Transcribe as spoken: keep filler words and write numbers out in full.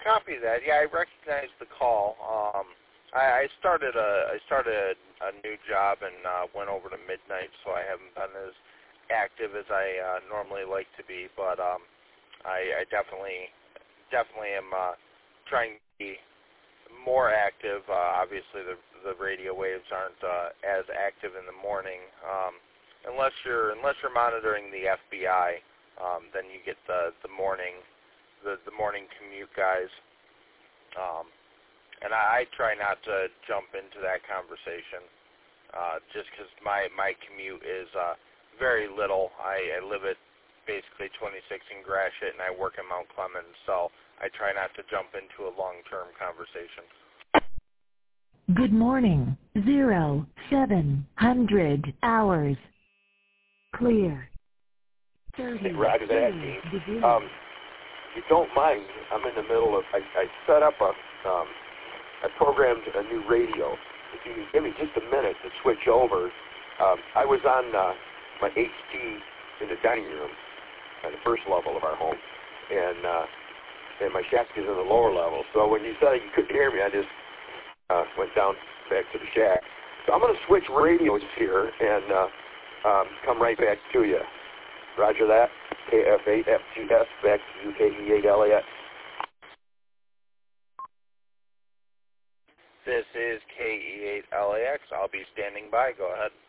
copy that. Yeah, I recognize the call. Um, I, I started a I started a, a new job and uh, went over to midnight, so I haven't been as active as I uh, normally like to be. But um, I, I definitely definitely am uh, trying to be more active. Uh, obviously, the the radio waves aren't uh, as active in the morning, um, unless you're unless you're monitoring the F B I. Um, then you get the the morning the the morning commute guys. Um, And I, I try not to jump into that conversation, uh, just because my, my commute is uh, very little. I, I live at basically twenty-six in Gratiot, and I work in Mount Clemens, so I try not to jump into a long-term conversation. Good morning. Zero, seven hundred hours. Clear. thirty. Roger that, Dean. Um, if you don't mind, I'm in the middle of, I, I set up a, um, I programmed a new radio. If you can give me just a minute to switch over. Um, I was on uh, my H D in the dining room on the first level of our home, and uh, and my shack is in the lower level. So when you said you couldn't hear me, I just uh, went down back to the shack. So I'm going to switch radios here and uh, um, come right back to you. Roger that. K F eight F G S back to U K E eight L A X. This is K E eight L A X. I'll be standing by. Go ahead.